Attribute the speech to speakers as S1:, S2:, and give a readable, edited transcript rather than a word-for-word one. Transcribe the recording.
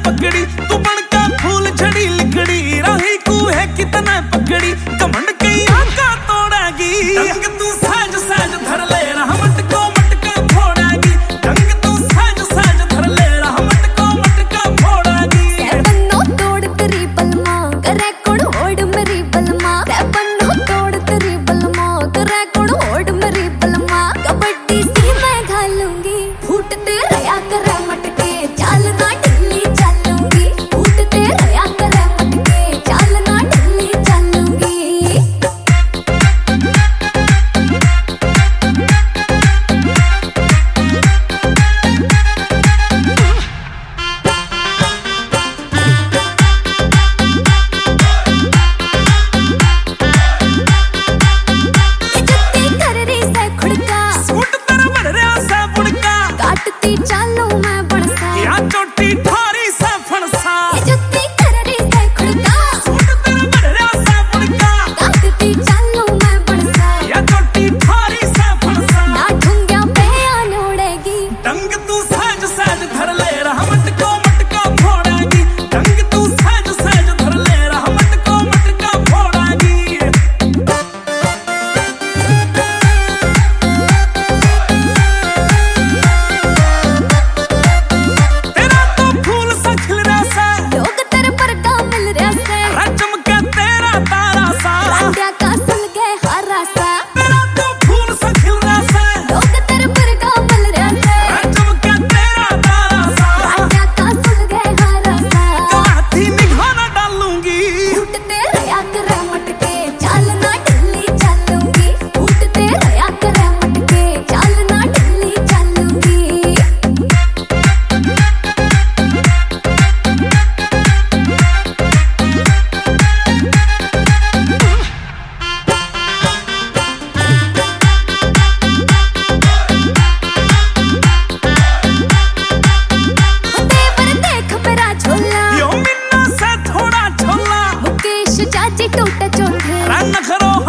S1: पकड़ी, तू बनका फूल झड़ी लिकड़ी, राही को है कितना पकड़ी, कमंड कई आका तोड़ेगी। डंग तू सहज सहज धर ले रहा मटको मटका फोड़ेगी, डंग तू सहज सहज धर ले रहा मटको मटका फोड़ेगी।
S2: बन्नो तोड़ तेरी बलमा करे कोड़ ओड मेरी बलमा, बन्नो तोड़ तेरी बलमा करे कोड़ ओड मेरी बलमा। कबड्डी सी मैं घालूंगी फूटते रया करे मटके, चाल ना ढिल्ली चलूंगी, फूटते रया करे मटके, चाल ना ढिल्ली चलूंगी। काटती चालू मैं बड़सा
S1: या चोटी ठारी से फणसा,
S2: जुत्ती कर रही से खुड़का,
S1: सूट तेरा बड़रा से बुड़का,
S2: काटती चालू मैं बड़सा
S1: या चोटी ठारी से फणसा।
S2: ना ठुंग्या पे आन उड़ेगी,
S1: डंग तू सहज सहज धर ले रहा मटको मटका फोड़ेगी, डंग तू सहज सहज धर ले रहा मटको मटका फोड़ेगी। तेरा तो फूल सा खिल रहा सा,
S2: लोग तेरे पर का मिल रहा से,
S1: चमका तेरा तारा सा,
S2: रांडिया का सुल गए हरा सा।
S1: तेरा तो फूल सा खिल रहा सा,
S2: लोग तेरे पर का मिल रहा से,
S1: चमका तेरा तारा सा,
S2: रांडिया का सुल गए हरा सा।
S1: हाथी निघाना डालूंगी,
S2: फूटते रया करे मटके, चाल ना ढिल्ली चलूंगी, फूटते रया करे मटके, चाल ना ढिल्ली चलूंगी। देवर देख मेरा झोला,
S1: यो मिन्ना से थोड़ा छोला,
S2: मुकेश चाची टूटा चोंधे,
S1: रन खरो